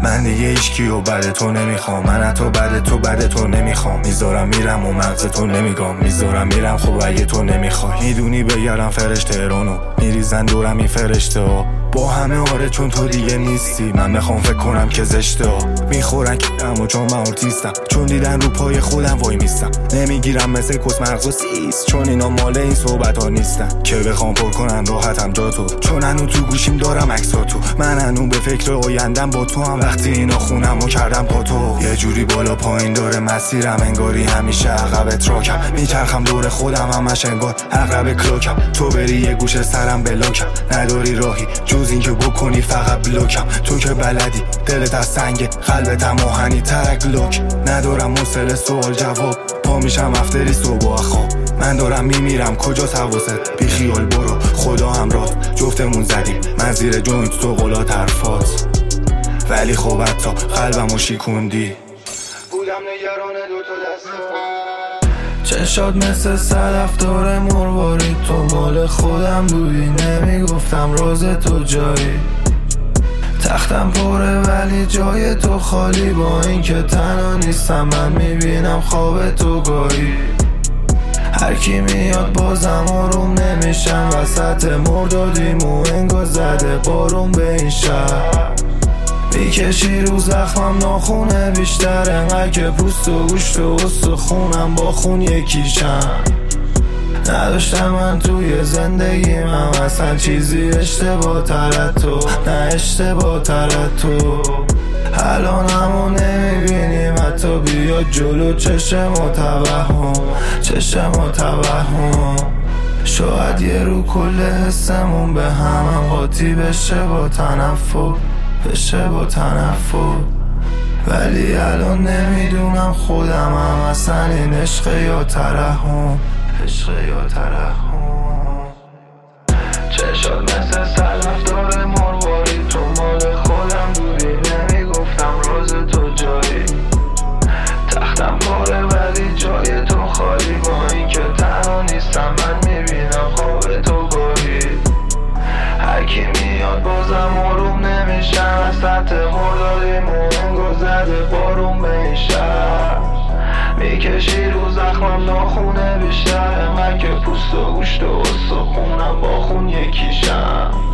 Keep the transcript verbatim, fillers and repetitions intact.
من دیگه هیچکیو بعد تو نمیخوام، من حتی بعد تو بعد تو نمیخوام. میذارم میرم و مغز تو نمیگم، میذارم میرم خب اگه تو نمیخوای. میدونی بگرم فرشته رونو میریزن دورم این فرشته ها با همه آره چون تو دیگه نیستی. من میخوام فکر کنم که زشته ها میخورن کم و چون من ارتیستم، چون دیدن رو پای خودم وای میستم. نمیگیرم مثل کس مغز و سیست، چون اینا مال این صحبت ها نیستن که بخوام پر کنن راحتم جا تو. چون هنو تو گوشیم دارم عکسا تو، من هنو به فکر آیندم با تو هم. وقتی اینا خونم و کردم پا تو، یه جوری بالا پایین داره مسیرم، انگاری همیشه عقب تراکم. میچرخم دور خودم همش انگار عقرب کلاکم. تو بری یه گوشه سرم بلاکم، نداری راهی جز این که بکنی فقط بلاکم. تو که بلدی دلت از سنگ قلبت موهنی ترک لوک. ندارم مسئله سوال جواب، پا میشم افتری صبح و خواب. من دارم میمیرم کجاست حواست، بی خیال برو خدا همراه. جفتمون زدیم من زیر جوینت تو قلا طرفات، ولی خب حتی قلبمو شیکوندی. بودم نگران دوتا دستم، چشات مثل صدف داره مرواری، تو مال خودم بودی نمیگفتم راز تو جایی. تختم پره ولی جای تو خالی، با این که تنها نیستم من میبینم خواب تو گاهی. هر کی میاد بازم آروم نمیشم، وسط مردادیم و انگار زده بارون به این شهر. میکشی رو زخمم ناخونه بیشتر، انقدر که پوست و گوشت و استخونم با خون یکیشم. نداشتم من توی زندگیم هم اصلا چیزی اشتباه تر تو، نه اشتباه تر تو. الان همو نمیبینیم حتی بیاد جلو چشم و توهم، چشم و توهم. شاید یه رو کل حسمون به هم قاطی بشه با تنفر، بشه با تنفر. ولی الان نمیدونم خودم هم اصلا این عشق یا ترحم، عشق یا ترحم. چشات مثل صدف داره مرواری، تو مال خودم بودی نمیگفتم راز تو جایی. تختم پاره ولی جای تو خالی، با این که تنها نیستم من میبینم خواب تو گاهی. هرکی میاد بازم آروم نمیشم، از سطح مردادیم و انگار زده بارون به این شهر. میکشی رو زخمم ناخونه بیشتر، انقدر که پوست و گوشت و استخونم با خون یکیشم.